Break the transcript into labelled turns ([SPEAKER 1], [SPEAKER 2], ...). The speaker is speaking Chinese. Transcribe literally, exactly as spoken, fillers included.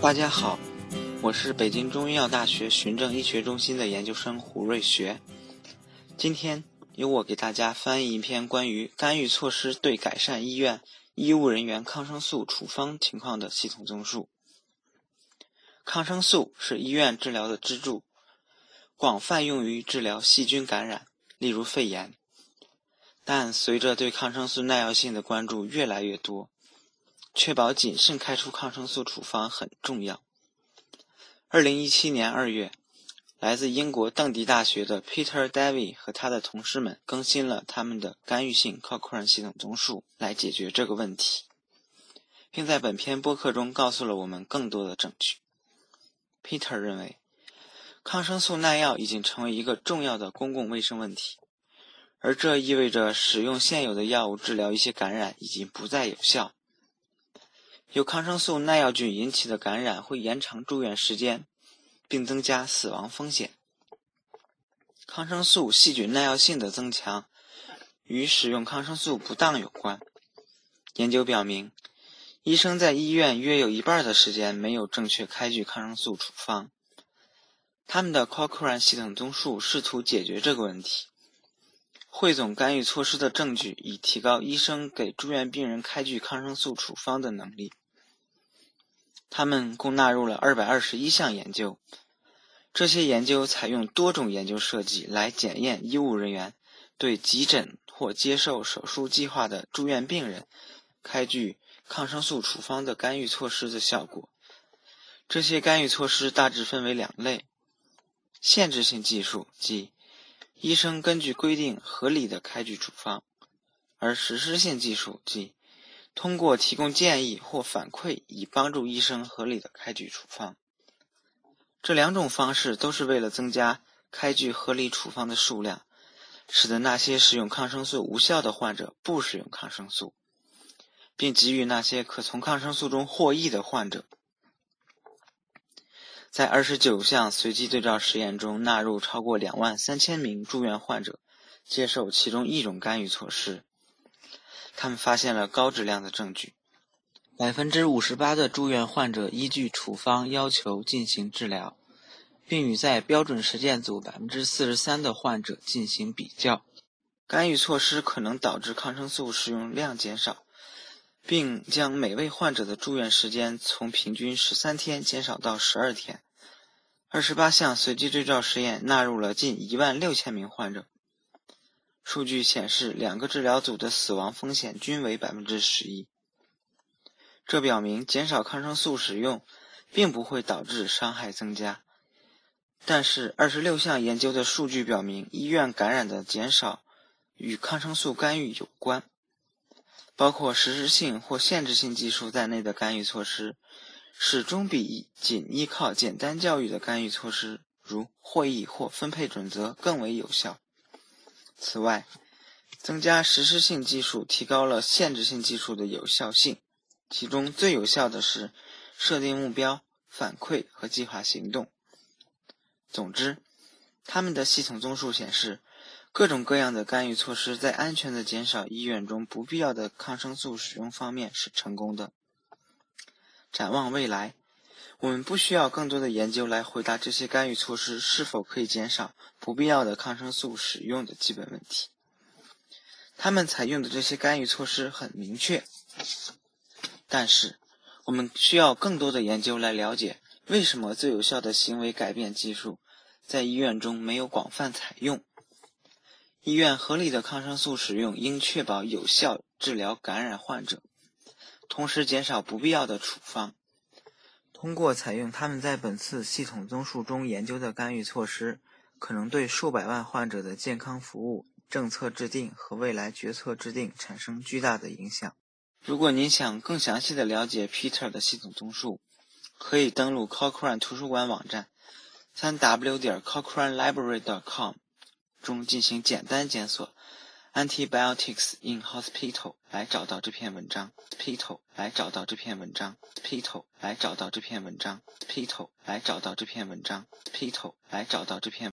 [SPEAKER 1] 大家好，我是北京中医药大学循证医学中心的研究生胡瑞学。今天由我给大家翻译一篇关于干预措施对改善医院医务人员抗生素处方情况的系统综述。抗生素是医院治疗的支柱，广泛用于治疗细菌感染，例如肺炎。但随着对抗生素耐药性的关注越来越多，确保谨慎开出抗生素处方很重要。二零一七年二月，来自英国邓迪大学的 Peter Davey 和他的同事们更新了他们的干预性 Cochrane 系统综述来解决这个问题，并在本篇播客中告诉了我们更多的证据。Peter 认为，抗生素耐药已经成为一个重要的公共卫生问题，而这意味着使用现有的药物治疗一些感染已经不再有效。由抗生素耐药菌引起的感染会延长住院时间，并增加死亡风险。抗生素细菌耐药性的增强与使用抗生素不当有关。研究表明，医生在医院约有一半的时间没有正确开具抗生素处方。他们的 Cochrane 系统综述试图解决这个问题，汇总干预措施的证据，以提高医生给住院病人开具抗生素处方的能力。他们共纳入了二百二十一项研究，这些研究采用多种研究设计来检验医务人员对急诊或接受手术计划的住院病人开具抗生素处方的干预措施的效果。这些干预措施大致分为两类：限制性技术，即医生根据规定合理的开具处方；而实施性技术，即通过提供建议或反馈以帮助医生合理的开具处方。这两种方式都是为了增加开具合理处方的数量，使得那些使用抗生素无效的患者不使用抗生素，并给予那些可从抗生素中获益的患者。在二十九项随机对照实验中，纳入超过两万三千名住院患者接受其中一种干预措施。他们发现了高质量的证据， 百分之五十八 的住院患者依据处方要求进行治疗，并与在标准实践组 百分之四十三 的患者进行比较。干预措施可能导致抗生素使用量减少，并将每位患者的住院时间从平均十三天减少到十二天。二十八项随机对照实验纳入了近一万六千名患者。数据显示，两个治疗组的死亡风险均为 百分之十一。这表明减少抗生素使用并不会导致伤害增加。但是二十六项研究的数据表明，医院感染的减少与抗生素干预有关。包括实施性或限制性技术在内的干预措施，始终比仅依靠简单教育的干预措施，如会议或分配准则更为有效。此外，增加实施性技术提高了限制性技术的有效性，其中最有效的是设定目标、反馈和计划行动。总之，他们的系统综述显示，各种各样的干预措施在安全地减少医院中不必要的抗生素使用方面是成功的。展望未来，我们不需要更多的研究来回答这些干预措施是否可以减少不必要的抗生素使用的基本问题。他们采用的这些干预措施很明确，但是我们需要更多的研究来了解为什么最有效的行为改变技术在医院中没有广泛采用。医院合理的抗生素使用应确保有效治疗感染患者，同时减少不必要的处方。通过采用他们在本次系统综述中研究的干预措施，可能对数百万患者的健康服务、政策制定和未来决策制定产生巨大的影响。如果您想更详细的了解 Peter 的系统综述，可以登录 Cochrane 图书馆网站 三 w 点 cochrane library 点 com 中进行简单检索 Antibiotics in Hospital 来找到这篇文章 Hospital 来找到这篇文章 Hospital 来找到这篇文章 Hospital 来找到这篇文章 Hospital 来找到这篇